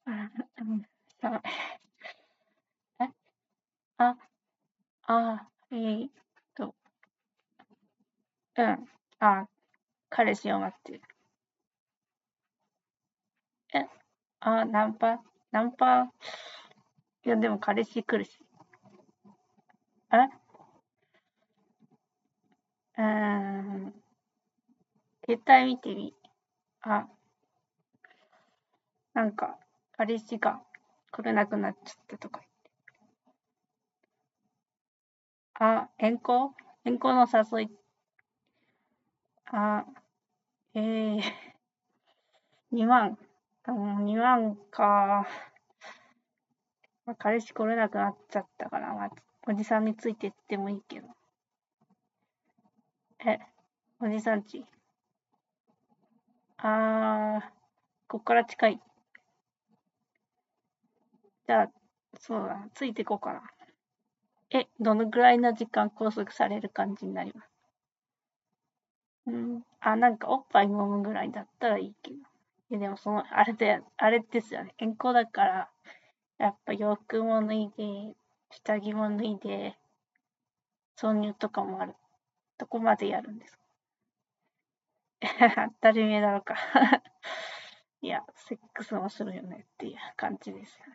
あ、さ、え、あ、と、うん。彼氏を待ってる。え、ナンパ、いや、でも彼氏来るし。あうーん、携帯見てみ。あ、なんか、彼氏が来れなくなっちゃったとか。遠行の誘い。あ、2万。2万か。まあ、彼氏来れなくなっちゃったから、まあ、おじさんについてってもいいけど。え、おじさんち。こっから近い。じゃあ、そうだ、ついてこうかな。どのぐらいの時間拘束される感じになります？なんかおっぱい揉むぐらいだったらいいけど。でもあれですよね。健康だから、やっぱ洋服も脱いで、下着も脱いで、挿入とかもある。どこまでやるんですか？当たり前だろうか。いや、セックスもするよねっていう感じですよね。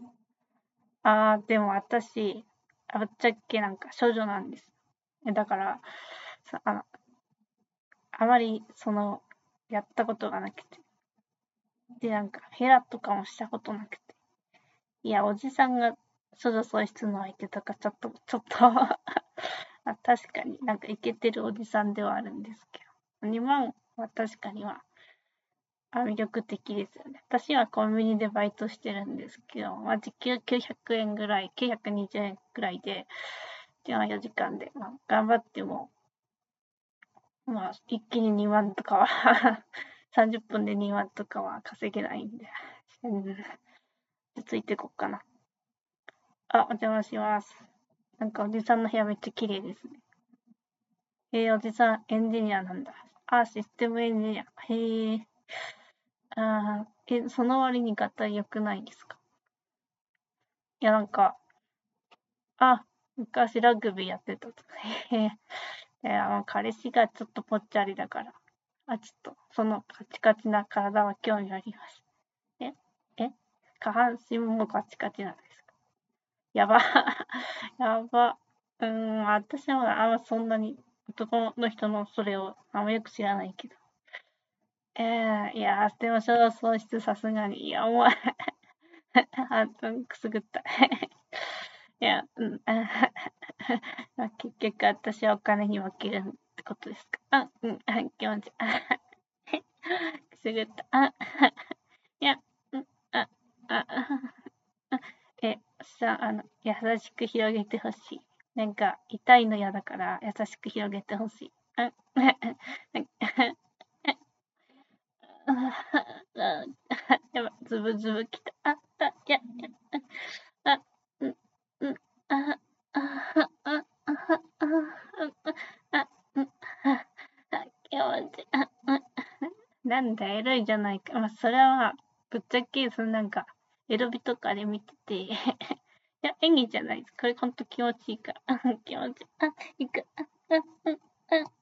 でも私、ぶっちゃけなんか処女なんです。だから、さあの、あまりやったことがなくて。で、なんか、ヘラとかもしたことなくて。いや、おじさんが処女喪失の相手とか、ちょっと確かになんかイケてるおじさんではあるんですけど。2万は確かに魅力的ですよね。私はコンビニでバイトしてるんですけど、まあ、時給900円ぐらい、920円ぐらいで、4時間で、まあ、頑張っても、まあ、一気に2万とかは30分で2万とかは稼げないんで、うん、ついてこっかな。お邪魔します。なんかおじさんの部屋めっちゃ綺麗ですね。おじさんエンジニアなんだ。システムエンジニア。へえ。その割に合体良くないですか？いや、なんか、あ、昔ラグビーやってたとか。へえ。彼氏がちょっとぽっちゃりだから。ちょっと、そのカチカチな体は興味あります。ええ下半身もカチカチなんですか？やば。やば。私はそんなに男の人のそれをあんまよく知らないけど。いや、でもその喪失さすがに、いや、もうくすぐった。いや、結局私はお金に負けるってことですか？気持ち、くすぐった。いや、うん、あ、あ、あ、優しく広げてほしい。なんか、痛いの嫌だから、優しく広げてほしい。やば、ズブズブきた。いや、あ、うん、うん、あ、あ、あ、あ、あ、あ、気持ち、なんだ、エロいじゃないか。まあ、それは、ぶっちゃけ、なんか、エロビとかで見てて、いや、演技じゃないです。これほんと気持ちいいから。気持ちいい。いく。